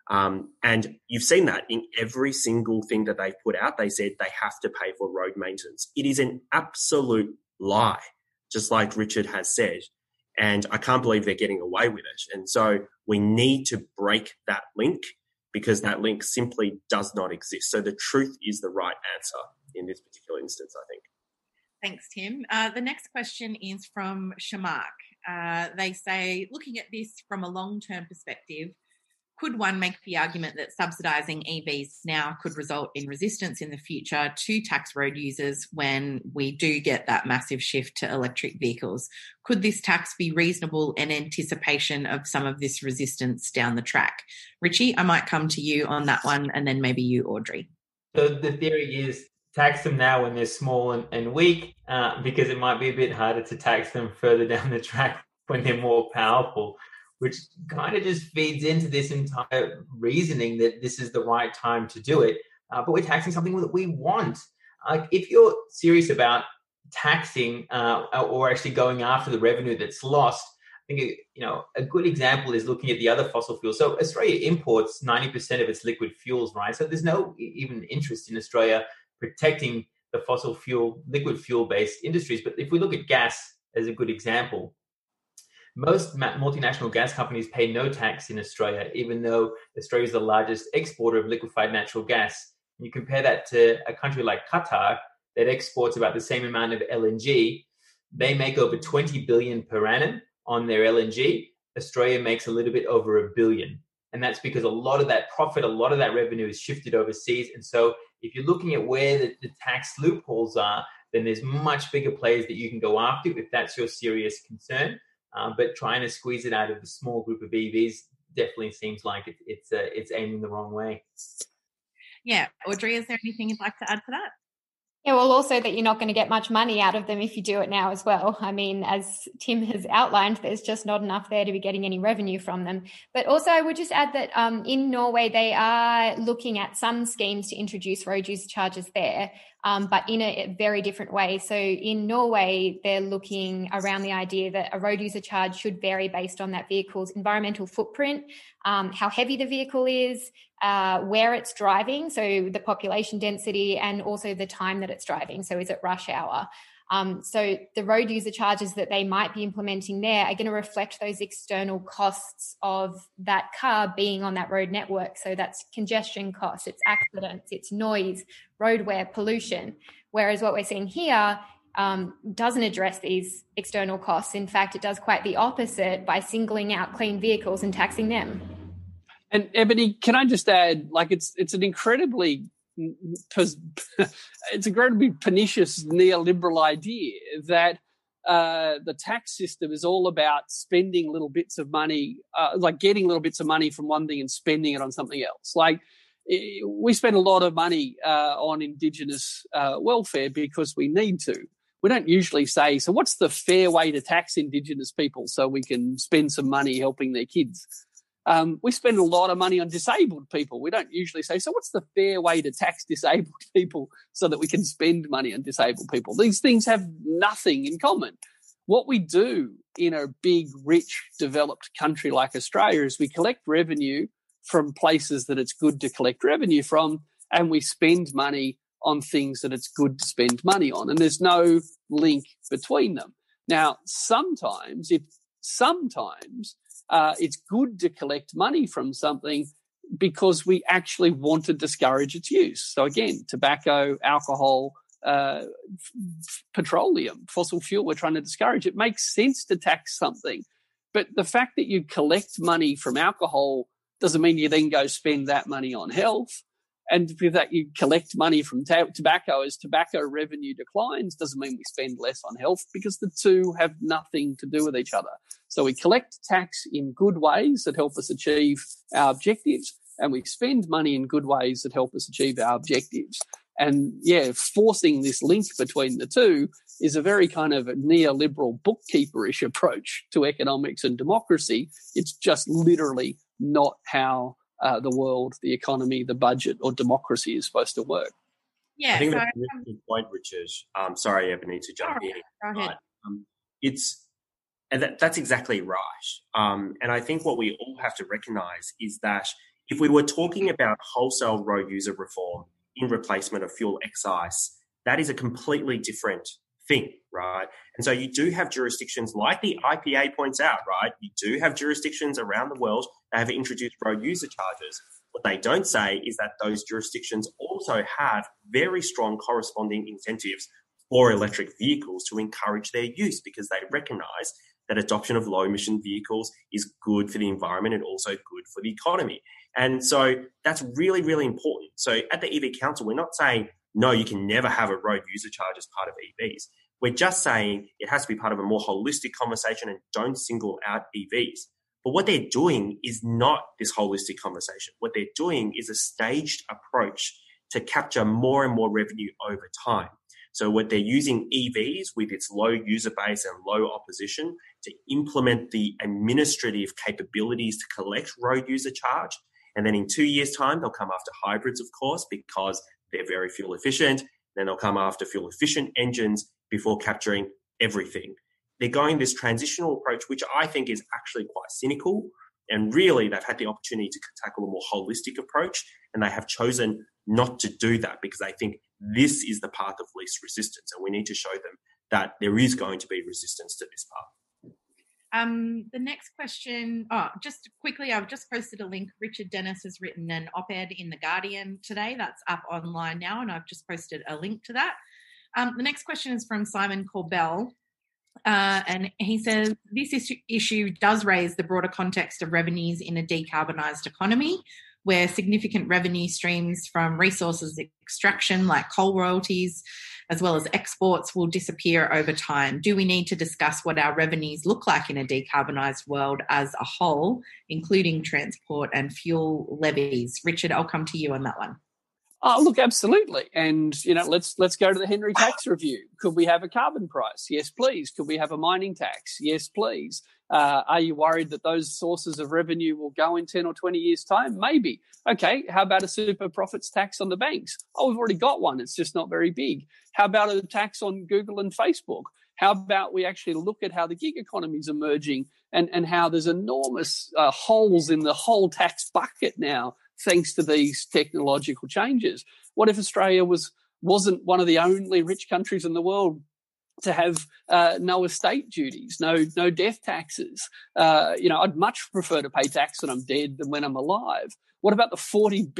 R: And you've seen that in every single thing that they've put out. They said they have to pay for road maintenance. It is an absolute lie, just like Richard has said. And I can't believe they're getting away with it. And so we need to break that link because that link simply does not exist. So the truth is the right answer in this particular instance, I think.
T: Thanks, Tim. The next question is from Shamark. They say, looking at this from a long-term perspective, could one make the argument that subsidising EVs now could result in resistance in the future to tax road users when we do get that massive shift to electric vehicles? Could this tax be reasonable in anticipation of some of this resistance down the track? Richie, I might come to you on that one and then maybe you, Audrey.
U: So the theory is tax them now when they're small and weak because it might be a bit harder to tax them further down the track when they're more powerful, which kind of just feeds into this entire reasoning that this is the right time to do it. But we're taxing something that we want. If you're serious about taxing or actually going after the revenue that's lost, I think a good example is looking at the other fossil fuels. So Australia imports 90% of its liquid fuels, right? So there's no even interest in Australia protecting the fossil fuel, liquid fuel-based industries. But if we look at gas as a good example, most multinational gas companies pay no tax in Australia, even though Australia is the largest exporter of liquefied natural gas. And you compare that to a country like Qatar that exports about the same amount of LNG. They make over 20 billion per annum on their LNG. Australia makes a little bit over $1 billion. And that's because a lot of that profit, a lot of that revenue is shifted overseas. And so if you're looking at where the tax loopholes are, then there's much bigger players that you can go after if that's your serious concern. But trying to squeeze it out of a small group of EVs definitely seems like it's aiming the wrong way.
T: Yeah. Audrey, is there anything you'd like to add to that?
B: Yeah, well, also that you're not going to get much money out of them if you do it now as well. I mean, as Tim has outlined, there's just not enough there to be getting any revenue from them. But also, I would just add that in Norway, they are looking at some schemes to introduce road user charges there, but in a very different way. So in Norway, they're looking around the idea that a road user charge should vary based on that vehicle's environmental footprint, how heavy the vehicle is, where it's driving, so the population density, and also the time that it's driving. So is it rush hour? So the road user charges that they might be implementing there are going to reflect those external costs of that car being on that road network. So that's congestion costs, it's accidents, it's noise, road wear, pollution. Whereas what we're seeing here doesn't address these external costs. In fact, it does quite the opposite by singling out clean vehicles and taxing them.
S: And Ebony, can I just add, like it's an incredibly pernicious neoliberal idea that the tax system is all about spending little bits of money, like getting little bits of money from one thing and spending it on something else. Like we spend a lot of money on Indigenous welfare because we need to. We don't usually say, so what's the fair way to tax Indigenous people so we can spend some money helping their kids? We spend a lot of money on disabled people. We don't usually say, so what's the fair way to tax disabled people so that we can spend money on disabled people? These things have nothing in common. What we do in a big, rich, developed country like Australia is we collect revenue from places that it's good to collect revenue from, and we spend money on things that it's good to spend money on. And there's no link between them. Now, sometimes it's good to collect money from something because we actually want to discourage its use. So again, tobacco, alcohol, petroleum, fossil fuel, we're trying to discourage. It makes sense to tax something. But the fact that you collect money from alcohol doesn't mean you then go spend that money on health. And with that, you collect money from tobacco as tobacco revenue declines doesn't mean we spend less on health, because the two have nothing to do with each other. So we collect tax in good ways that help us achieve our objectives, and we spend money in good ways that help us achieve our objectives. And yeah, forcing this link between the two is a very kind of neoliberal bookkeeperish approach to economics and democracy. It's just literally not how the world, the economy, the budget, or democracy is supposed to work.
T: Yeah,
R: I think that's a really good point, Richard. Sorry, Ebony, to jump in.
T: Go ahead.
R: That's exactly right. And I think what we all have to recognise is that if we were talking about wholesale road user reform in replacement of fuel excise, that is a completely different thing, right? And so you do have jurisdictions like the IPA points out, right? You do have jurisdictions around the world that have introduced road user charges. What they don't say is that those jurisdictions also have very strong corresponding incentives for electric vehicles to encourage their use, because they recognise that adoption of low-emission vehicles is good for the environment and also good for the economy. And so that's really, really important. So at the EV Council, we're not saying, no, you can never have a road user charge as part of EVs. We're just saying it has to be part of a more holistic conversation and don't single out EVs. But what they're doing is not this holistic conversation. What they're doing is a staged approach to capture more and more revenue over time. So what they're using EVs with its low user base and low opposition to implement the administrative capabilities to collect road user charge. And then in 2 years' time, they'll come after hybrids, of course, because they're very fuel efficient. Then they'll come after fuel efficient engines before capturing everything. They're going this transitional approach, which I think is actually quite cynical. And really, they've had the opportunity to tackle a more holistic approach, and they have chosen not to do that because they think this is the path of least resistance. And we need to show them that there is going to be resistance to this path.
T: The next question, just quickly, I've just posted a link. Richard Dennis has written an op-ed in The Guardian today. That's up online now, and I've just posted a link to that. The next question is from Simon Corbell, and he says, this issue does raise the broader context of revenues in a decarbonised economy, where significant revenue streams from resources extraction like coal royalties as well as exports will disappear over time. Do we need to discuss what our revenues look like in a decarbonised world as a whole, including transport and fuel levies? Richard, I'll come to you on that one.
S: Oh, look, absolutely. And, let's go to the Henry tax review. Could we have a carbon price? Yes, please. Could we have a mining tax? Yes, please. Are you worried that those sources of revenue will go in 10 or 20 years' time? Maybe. Okay, how about a super profits tax on the banks? Oh, we've already got one. It's just not very big. How about a tax on Google and Facebook? How about we actually look at how the gig economy is emerging and how there's enormous holes in the whole tax bucket now, thanks to these technological changes? What if Australia wasn't one of the only rich countries in the world to have no estate duties, no death taxes? I'd much prefer to pay tax when I'm dead than when I'm alive. What about the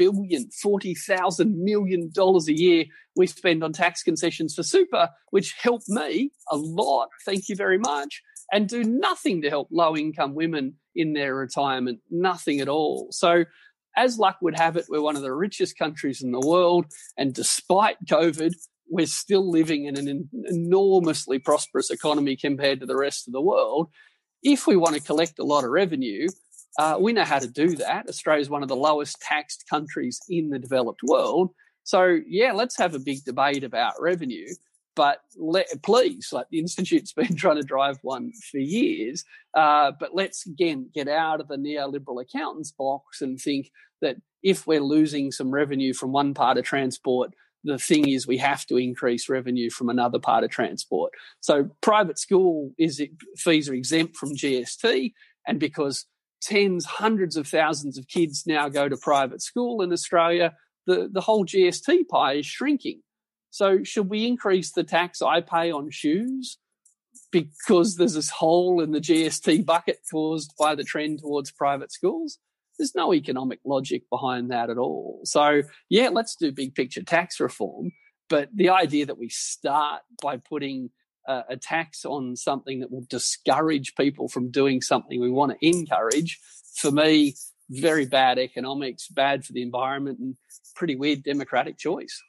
S: $40,000 million a year we spend on tax concessions for super, which help me a lot, thank you very much, and do nothing to help low-income women in their retirement, nothing at all. So as luck would have it, we're one of the richest countries in the world, and despite COVID, we're still living in an enormously prosperous economy compared to the rest of the world. If we want to collect a lot of revenue, we know how to do that. Australia is one of the lowest taxed countries in the developed world. So, let's have a big debate about revenue. But please, like the Institute's been trying to drive one for years, but let's, again, get out of the neoliberal accountant's box and think that if we're losing some revenue from one part of transport, the thing is we have to increase revenue from another part of transport. So private school fees are exempt from GST, and because hundreds of thousands of kids now go to private school in Australia, the whole GST pie is shrinking. So should we increase the tax I pay on shoes because there's this hole in the GST bucket caused by the trend towards private schools? There's no economic logic behind that at all. So, let's do big picture tax reform. But the idea that we start by putting a tax on something that will discourage people from doing something we want to encourage, for me, very bad economics, bad for the environment, and pretty weird democratic choice.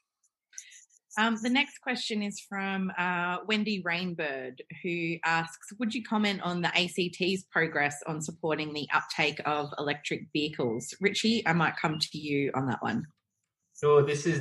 T: The next question is from Wendy Rainbird, who asks, would you comment on the ACT's progress on supporting the uptake of electric vehicles? Richie, I might come to you on that one.
U: Sure. This is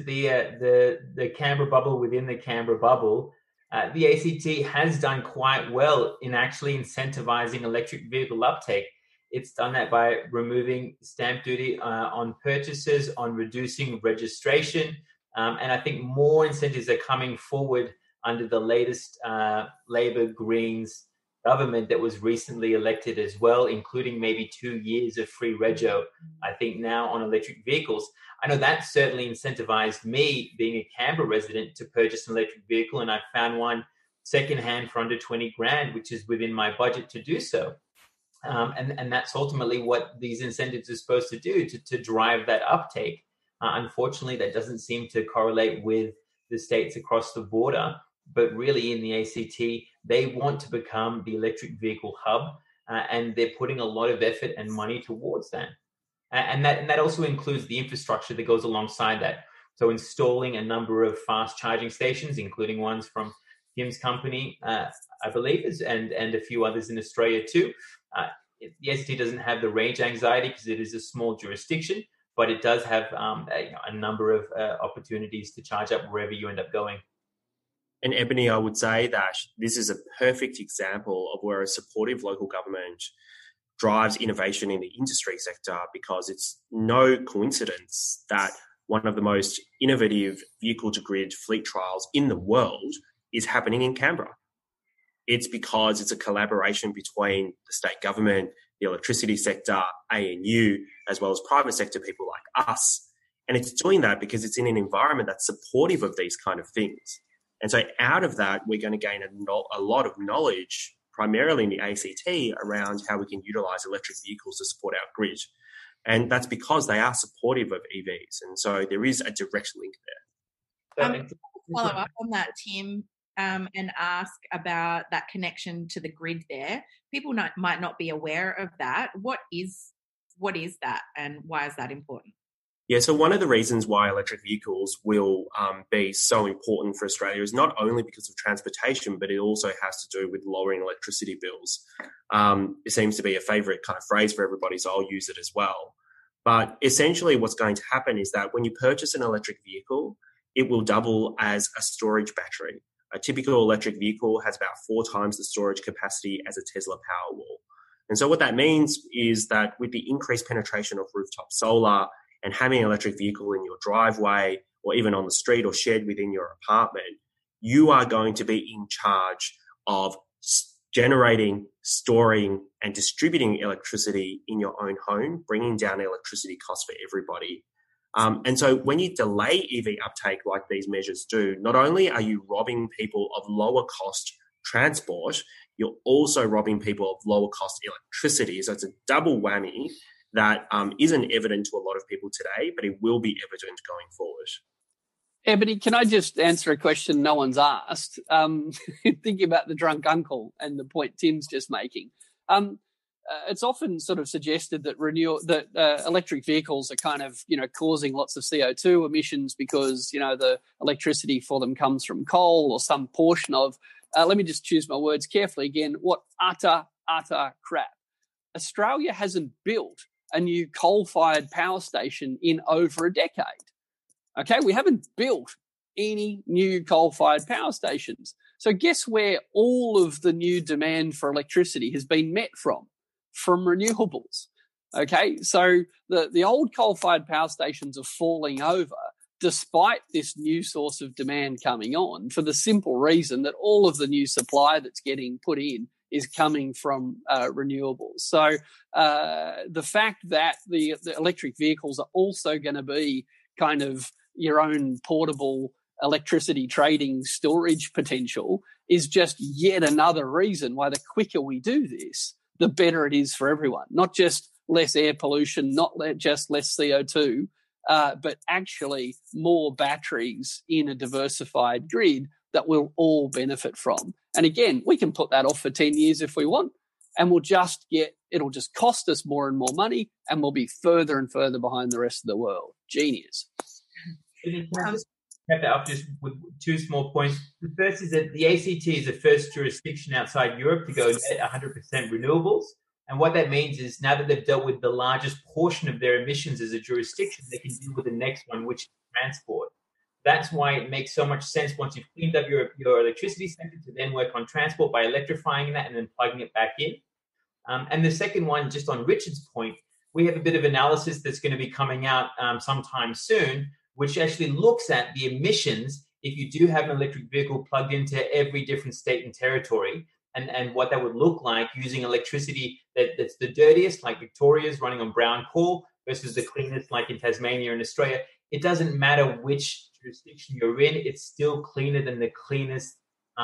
U: the Canberra bubble within the Canberra bubble. The ACT has done quite well in actually incentivizing electric vehicle uptake. It's done that by removing stamp duty on purchases, on reducing registration, and I think more incentives are coming forward under the latest Labor Greens government that was recently elected as well, including maybe 2 years of free rego, I think now on electric vehicles. I know that certainly incentivized me, being a Canberra resident, to purchase an electric vehicle, and I found one secondhand for under 20 grand, which is within my budget to do so. And that's ultimately what these incentives are supposed to do, to drive that uptake. Unfortunately, that doesn't seem to correlate with the states across the border. But really, in the ACT, they want to become the electric vehicle hub, and they're putting a lot of effort and money towards that. And that also includes the infrastructure that goes alongside that. So installing a number of fast charging stations, including ones from Tim's company, I believe, and a few others in Australia too. The ACT doesn't have the range anxiety because it is a small jurisdiction, but it does have a number of opportunities to charge up wherever you end up going.
R: And Ebony, I would say that this is a perfect example of where a supportive local government drives innovation in the industry sector, because it's no coincidence that one of the most innovative vehicle-to-grid fleet trials in the world is happening in Canberra. It's because it's a collaboration between the state government, the electricity sector, ANU, as well as private sector people like us. And it's doing that because it's in an environment that's supportive of these kind of things. And so out of that, we're going to gain a lot of knowledge, primarily in the ACT, around how we can utilise electric vehicles to support our grid. And that's because they are supportive of EVs. And so there is a direct link there.
T: Follow up on that, Tim, and ask about that connection to the grid there. People might not be aware of that. What is that, and why is that important?
R: Yeah, so one of the reasons why electric vehicles will be so important for Australia is not only because of transportation, but it also has to do with lowering electricity bills. It seems to be a favourite kind of phrase for everybody, so I'll use it as well. But essentially what's going to happen is that when you purchase an electric vehicle, it will double as a storage battery. A typical electric vehicle has about 4 times the storage capacity as a Tesla Powerwall. And so what that means is that with the increased penetration of rooftop solar and having an electric vehicle in your driveway or even on the street or shed within your apartment, you are going to be in charge of generating, storing, and distributing electricity in your own home, bringing down electricity costs for everybody. And so when you delay EV uptake like these measures do, not only are you robbing people of lower cost transport, you're also robbing people of lower cost electricity. So it's a double whammy that isn't evident to a lot of people today, but it will be evident going forward.
S: Ebony, can I just answer a question no one's asked? Thinking about the drunk uncle and the point Tim's just making. It's often sort of suggested that electric vehicles are kind of, causing lots of CO2 emissions because, the electricity for them comes from coal or some portion of, let me just choose my words carefully again, what utter crap. Australia hasn't built a new coal-fired power station in over a decade. Okay, we haven't built any new coal-fired power stations. So guess where all of the new demand for electricity has been met from? From renewables. Okay, so the old coal-fired power stations are falling over despite this new source of demand coming on for the simple reason that all of the new supply that's getting put in is coming from renewables. So the fact that the electric vehicles are also going to be kind of your own portable electricity trading storage potential is just yet another reason why the quicker we do this, the better it is for everyone. Not just less air pollution, not just less CO2, but actually more batteries in a diversified grid that we'll all benefit from. And again, we can put that off for 10 years if we want, and it'll just cost us more and more money, and we'll be further and further behind the rest of the world. Genius.
U: Can I just wrap that up just with 2 small points? The first is that the ACT is the first jurisdiction outside Europe to go at 100% renewables. And what that means is now that they've dealt with the largest portion of their emissions as a jurisdiction, they can deal with the next one, which is transport. That's why it makes so much sense once you've cleaned up your electricity sector to then work on transport by electrifying that and then plugging it back in. And the second one, just on Richard's point, we have a bit of analysis that's going to be coming out sometime soon, which actually looks at the emissions if you do have an electric vehicle plugged into every different state and territory, and what that would look like using electricity that's the dirtiest, like Victoria's running on brown coal, versus the cleanest, like in Tasmania and Australia. It doesn't matter which jurisdiction you're in, it's still cleaner than the cleanest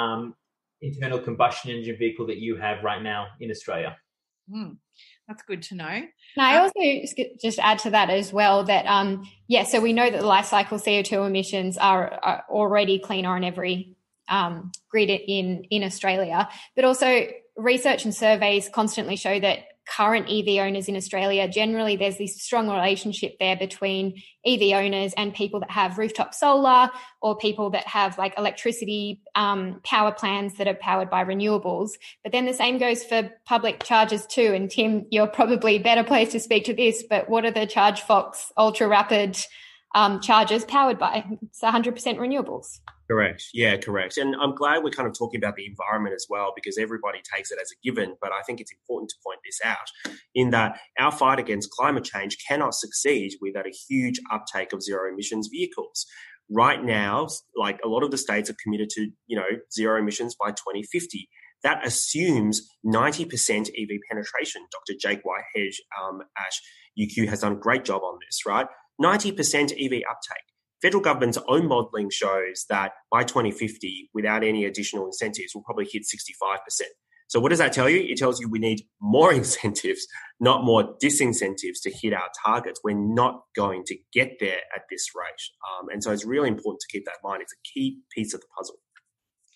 U: internal combustion engine vehicle that you have right now in Australia.
T: That's good to know.
B: And I also just add to that as well that, so we know that the life cycle CO2 emissions are already cleaner on every grid in Australia, but also research and surveys constantly show that current EV owners in Australia, generally there's this strong relationship there between EV owners and people that have rooftop solar or people that have like electricity power plants that are powered by renewables. But then the same goes for public chargers too. And Tim, you're probably better placed to speak to this, but what are the ChargeFox ultra rapid chargers powered by? It's 100% renewables.
R: Correct. Yeah, correct. And I'm glad we're kind of talking about the environment as well, because everybody takes it as a given. But I think it's important to point this out in that our fight against climate change cannot succeed without a huge uptake of zero emissions vehicles. Right now, like a lot of the states are committed to, zero emissions by 2050. That assumes 90% EV penetration. Dr. Jake Whitehead at UQ has done a great job on this, right? 90% EV uptake. Federal government's own modelling shows that by 2050, without any additional incentives, we'll probably hit 65%. So what does that tell you? It tells you we need more incentives, not more disincentives to hit our targets. We're not going to get there at this rate. And so it's really important to keep that in mind. It's a key piece of the puzzle.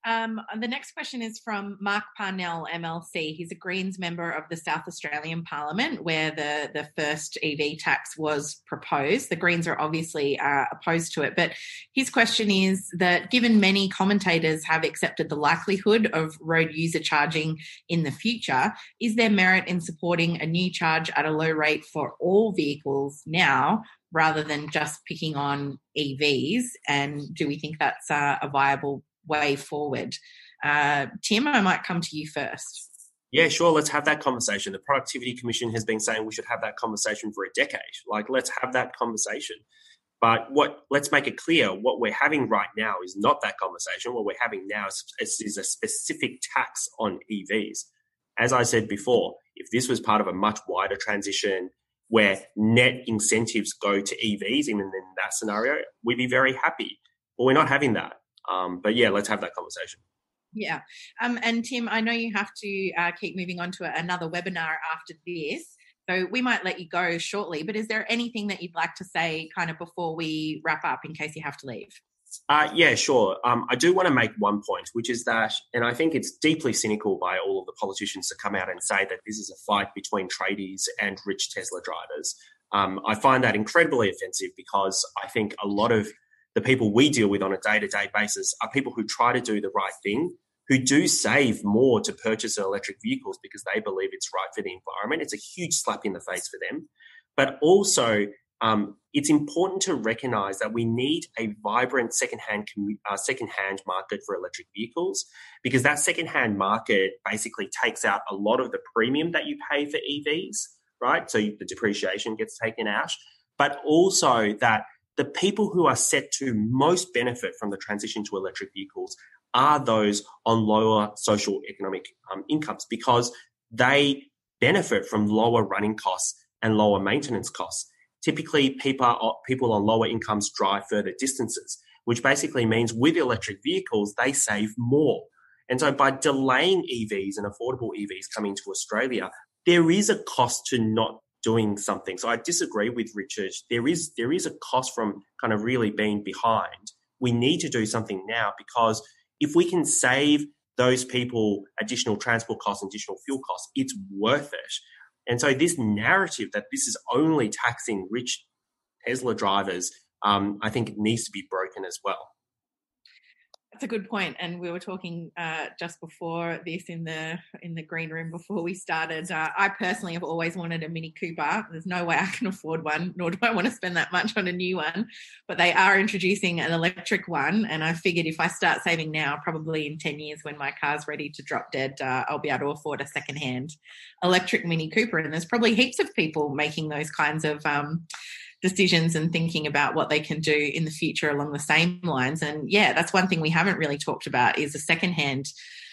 T: The next question is from Mark Parnell, MLC. He's a Greens member of the South Australian Parliament, where the first EV tax was proposed. The Greens are obviously opposed to it, but his question is that given many commentators have accepted the likelihood of road user charging in the future, is there merit in supporting a new charge at a low rate for all vehicles now, rather than just picking on EVs? And do we think that's a viable way forward? Tim, I might come to you first.
R: Yeah, sure. Let's have that conversation. The Productivity Commission has been saying we should have that conversation for a decade. Let's have that conversation. But let's make it clear, what we're having right now is not that conversation. What we're having now is a specific tax on EVs. As I said before, if this was part of a much wider transition where net incentives go to EVs, even in that scenario, we'd be very happy. But we're not having that. But yeah, let's have that conversation.
T: Yeah. And Tim, I know you have to keep moving on to another webinar after this, so we might let you go shortly, but is there anything that you'd like to say kind of before we wrap up in case you have to leave?
R: Yeah, sure. I do want to make one point, which is that, and I think it's deeply cynical by all of the politicians to come out and say that this is a fight between tradies and rich Tesla drivers. I find that incredibly offensive, because I think a lot of the people we deal with on a day-to-day basis are people who try to do the right thing, who do save more to purchase electric vehicles because they believe it's right for the environment. It's a huge slap in the face for them. But also, it's important to recognise that we need a vibrant second-hand market for electric vehicles, because that second-hand market basically takes out a lot of the premium that you pay for EVs, right? So the depreciation gets taken out, but also that the people who are set to most benefit from the transition to electric vehicles are those on lower social economic incomes, because they benefit from lower running costs and lower maintenance costs. Typically, people on lower incomes drive further distances, which basically means with electric vehicles, they save more. And so by delaying EVs and affordable EVs coming to Australia, there is a cost to not doing something. So I disagree with Richard. There is a cost from kind of really being behind. We need to do something now, because if we can save those people additional transport costs, additional fuel costs, it's worth it. And so this narrative that this is only taxing rich Tesla drivers, I think it needs to be broken as well.
T: That's a good point. And we were talking just before this in the green room before we started. I personally have always wanted a Mini Cooper. There's no way I can afford one, nor do I want to spend that much on a new one. But they are introducing an electric one. And I figured if I start saving now, probably in 10 years when my car's ready to drop dead, I'll be able to afford a secondhand electric Mini Cooper. And there's probably heaps of people making those kinds of decisions and thinking about what they can do in the future along the same lines. And yeah, that's one thing we haven't really talked about is a secondhand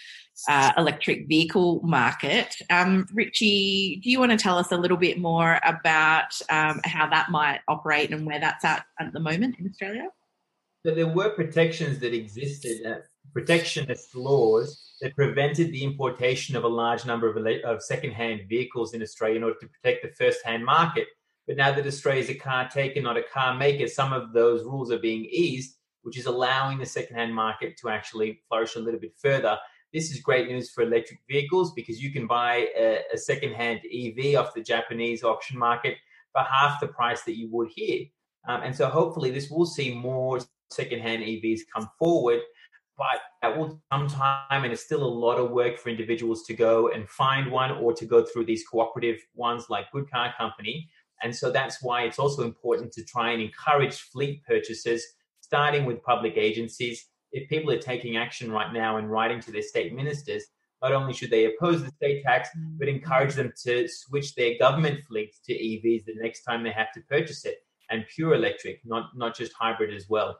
T: electric vehicle market. Richie, do you want to tell us a little bit more about how that might operate and where that's at the moment in Australia?
U: So there were protections that existed, protectionist laws that prevented the importation of a large number of second-hand vehicles in Australia in order to protect the first-hand market. But now that Australia is a car taker, not a car maker, some of those rules are being eased, which is allowing the second-hand market to actually flourish a little bit further. This is great news for electric vehicles, because you can buy a second-hand EV off the Japanese auction market for half the price that you would here. And so hopefully this will see more second-hand EVs come forward, but that will take some time, and it's still a lot of work for individuals to go and find one or to go through these cooperative ones like Good Car Company. And so that's why it's also important to try and encourage fleet purchases, starting with public agencies. If people are taking action right now and writing to their state ministers, not only should they oppose the state tax, but encourage them to switch their government fleets to EVs the next time they have to purchase it, and pure electric, not just hybrid as well.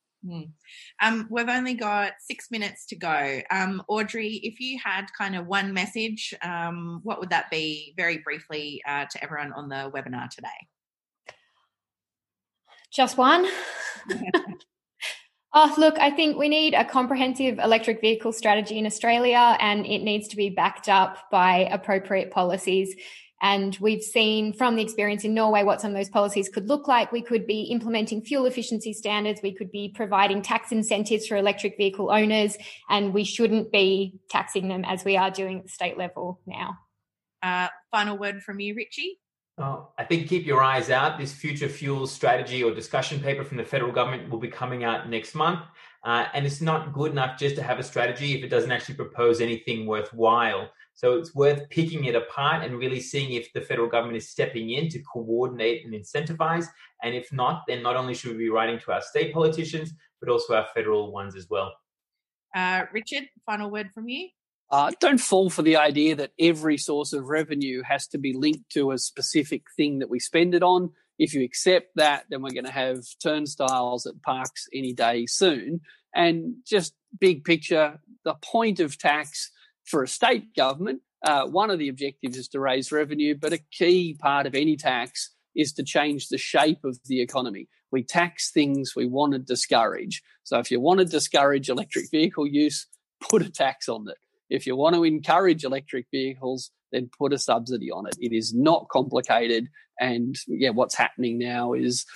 T: We've only got 6 minutes to go. Audrey, if you had kind of one message, what would that be very briefly to everyone on the webinar today?
B: Just one? Look, I think we need a comprehensive electric vehicle strategy in Australia, and it needs to be backed up by appropriate policies. And we've seen from the experience in Norway what some of those policies could look like. We could be implementing fuel efficiency standards. We could be providing tax incentives for electric vehicle owners, and we shouldn't be taxing them as we are doing at the state level now.
T: Final word from you, Richie?
U: Oh, I think keep your eyes out. This future fuels strategy or discussion paper from the federal government will be coming out next month. And it's not good enough just to have a strategy if it doesn't actually propose anything worthwhile. So it's worth picking it apart and really seeing if the federal government is stepping in to coordinate and incentivize. And if not, then not only should we be writing to our state politicians, but also our federal ones as well.
T: Richard, final word from you?
S: Don't fall for the idea that every source of revenue has to be linked to a specific thing that we spend it on. If you accept that, then we're going to have turnstiles at parks any day soon. And just big picture, the point of tax for a state government, one of the objectives is to raise revenue, but a key part of any tax is to change the shape of the economy. We tax things we want to discourage. So if you want to discourage electric vehicle use, put a tax on it. If you want to encourage electric vehicles, then put a subsidy on it. It is not complicated. And what's happening now is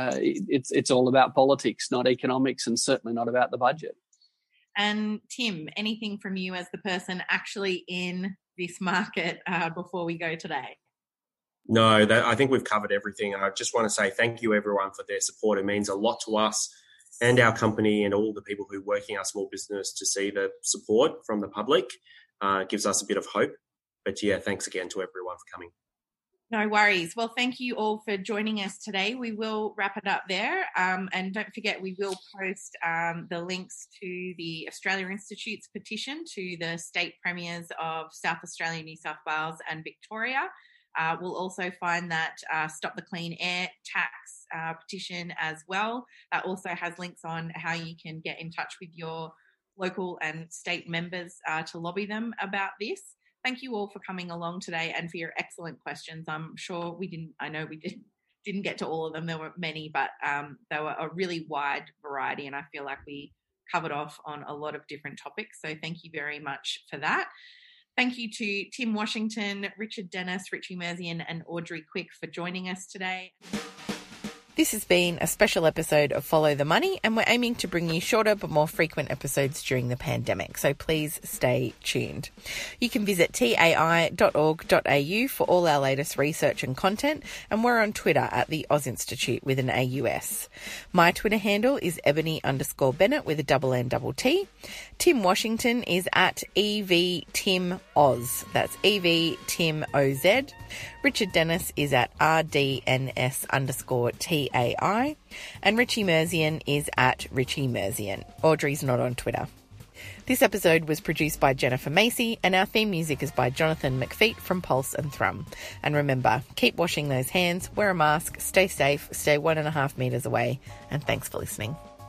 S: it's all about politics, not economics, and certainly not about the budget.
T: And Tim, anything from you as the person actually in this market before we go today?
R: No, I think we've covered everything. And I just want to say thank you, everyone, for their support. It means a lot to us and our company and all the people who work in our small business to see the support from the public. Gives us a bit of hope. But thanks again to everyone for coming.
T: No worries. Well, thank you all for joining us today. We will wrap it up there. And don't forget, we will post the links to the Australia Institute's petition to the state premiers of South Australia, New South Wales and Victoria. We'll also find that Stop the Clean Air tax petition as well. That also has links on how you can get in touch with your local and state members to lobby them about this. Thank you all for coming along today and for your excellent questions. I'm sure we didn't get to all of them. There were many, but they were a really wide variety, and I feel like we covered off on a lot of different topics. So thank you very much for that. Thank you to Tim Washington, Richard Dennis, Richie Merzian and Audrey Quick for joining us today.
F: This has been a special episode of Follow the Money, and we're aiming to bring you shorter but more frequent episodes during the pandemic, so please stay tuned. You can visit tai.org.au for all our latest research and content, and we're on Twitter at the Oz Institute with an AUS. My Twitter handle is Ebony_Bennett with a NNT. Tim Washington is at EVTimOz. That's EVTimOZ. Richard Dennis is at RDNS_TAI. And Richie Merzian is at Richie Merzian. Audrey's not on Twitter. This episode was produced by Jennifer Macy, and our theme music is by Jonathan McFeet from Pulse and Thrum. And remember, keep washing those hands, wear a mask, stay safe, stay 1.5 metres away, and thanks for listening.